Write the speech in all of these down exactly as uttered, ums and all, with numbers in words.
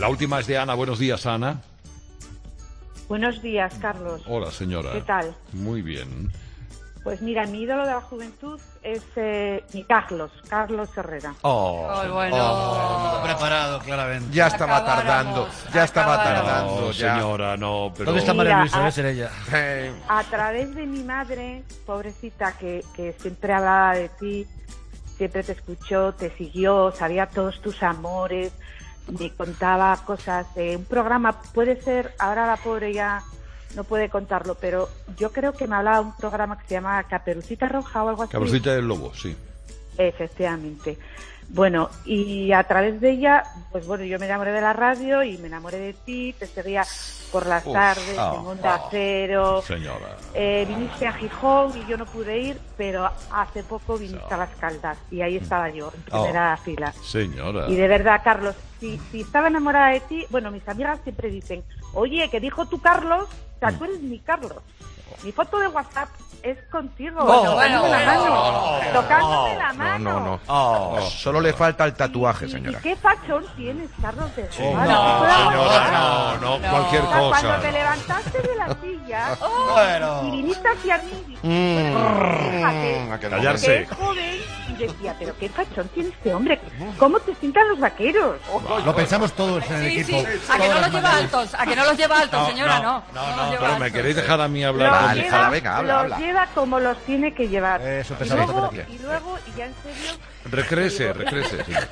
La última es de Ana. Buenos días, Ana. Buenos días, Carlos. Hola, señora. ¿Qué tal? Muy bien. Pues mira, mi ídolo de la juventud es eh, mi Carlos, Carlos Herrera. Oh, oh bueno. Oh. Preparado, claramente. Ya estaba Acabáramos, tardando, ya estaba acabáramos. tardando. No, ya. señora, no, pero... ¿Dónde está Mira, María Luisa? a- Debe ser ella. Eh, A través de mi madre, pobrecita, que, que siempre hablaba de ti, siempre te escuchó, te siguió, sabía todos tus amores, me contaba cosas de un programa, puede ser, ahora la pobre ya no puede contarlo, pero yo creo que me hablaba de un programa que se llama Caperucita Roja o algo así. Caperucita del Lobo, sí. Efectivamente. Bueno, y a través de ella, pues bueno, yo me enamoré de la radio y me enamoré de ti, te seguía por las Uf, tardes, oh, en Onda oh, Cero. Señora. Eh, viniste a Gijón y yo no pude ir, pero hace poco viniste a Las Caldas y ahí estaba yo, en primera fila. Señora. Y de verdad, Carlos, si, si estaba enamorada de ti, bueno, mis amigas siempre dicen, oye, que dijo tu Carlos, o sea, tú eres mi Carlos. Mi foto de WhatsApp es contigo, No, tocándome bueno, la mano, bueno. tocándome la no, mano. no, no. Oh. Solo le falta el tatuaje, Y- y- señora. ¿Y qué fachón tienes, Carlos? De Sí. verdad? No, ¿Te puedo señora, hablar? no, no, No. cualquier O sea, cosa. cuando te levantaste de la silla Bueno. y viniste hacia mí, Mm, fíjate, aquel Callarse. que es joven, y decía, pero qué fachón tiene este hombre, ¿cómo te sientan los vaqueros? Lo pensamos todos en el Sí, equipo. sí, a que Todas no las los lleva mañanas. altos, a que no los lleva altos, No, señora, no, no. no, los no, lleva Pero me altos. queréis dejar a mí hablar. Los Vale, lleva, venga, habla, los habla. lleva como los tiene que llevar. Eso y, pensaba luego, que decía. y luego, y ya en serio, Recrece, recrece. Sí.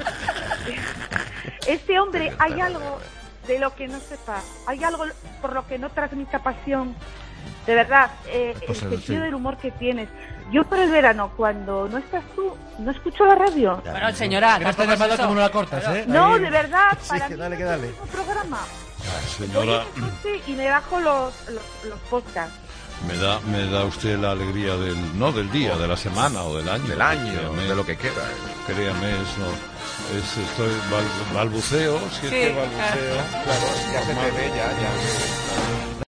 este hombre, hay algo de lo que no sepa, hay algo por lo que no transmita pasión. De verdad, eh, Pues, el sí. sentido del humor que tienes. Yo por el verano, cuando no estás tú, no escucho la radio. Bueno, señora, Que no está tampoco es llamada eso. como no la cortas, ¿eh? No, Ahí. de verdad, Sí, para que mí dale, no que es dale. el mismo programa. Señora, Voy en el coche y me bajo los, los, los podcasts. me da, me da usted la alegría del, no del día, de la semana o del año. Del año, Créame, de lo que queda. créame, eso. Es, estoy bal- balbuceo, si es Sí, que balbuceo. Claro, ya se te ve, ya, ya.